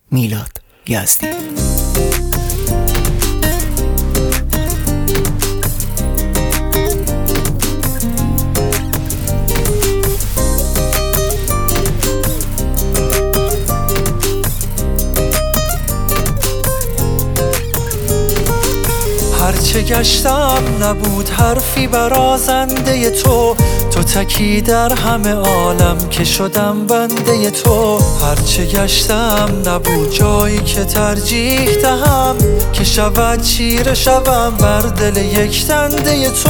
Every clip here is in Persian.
میلاد یزدی. هرچه گشتم نبود حرفی برازنده تو تکی در همه عالم که شدم بنده تو. هرچه گشتم نبود جایی که ترجیح دهم که شود چیره شوم بر دل یک دنده تو.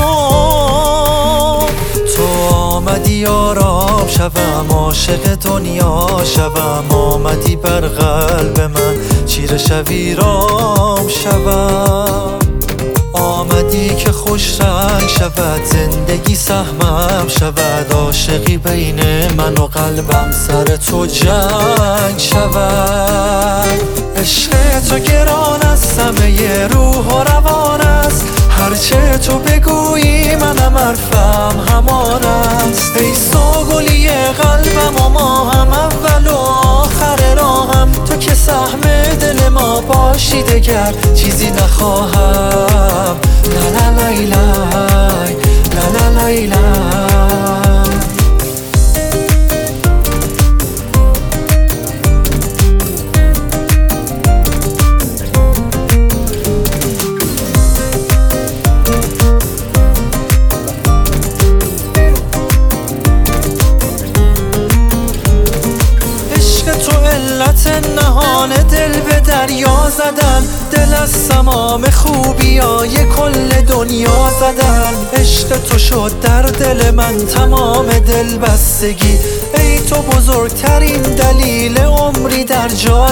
تو آمدی آرام شوم، عاشق دنیا شوم، آمدی بر قلب من چیره شوی رام شوم. آمدی که خوش رنگ شود زندگی سهمم شود، عاشقی بین من و قلبم سر تو جنگ شود. عشق تو گران است همه روح و روان است، هرچه تو بگویی منم حرفم همان است. ای سوگلی قلبم و ما هم اول و آخر راهم، تو که سهم دل ما باشی دگر چیزی نخواهم. لا لا لای لای لا لا لای لای. علت نهان دل به دریا زدن، دل از تمام خوبیای کل دنیا زدن. عشق تو شد در دل من تمام دل بستگی، ای تو بزرگترین دلیل عمری در جا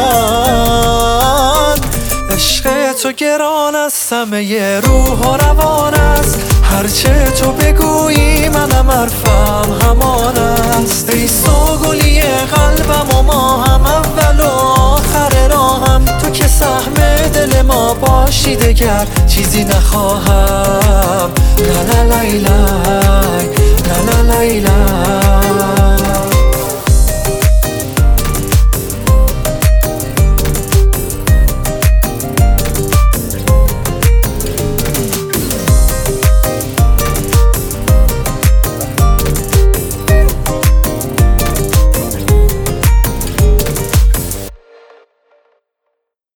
زدن. عشق تو گران است همه روح و روان است، هرچه تو بگویی منم حرفم همان است. ای سوگلی قلبم و ما هم اول و آخر راهم، تو که سهم دل ما باشی دگر چیزی نخواهم. لا لا لای لای لا لا لای لای.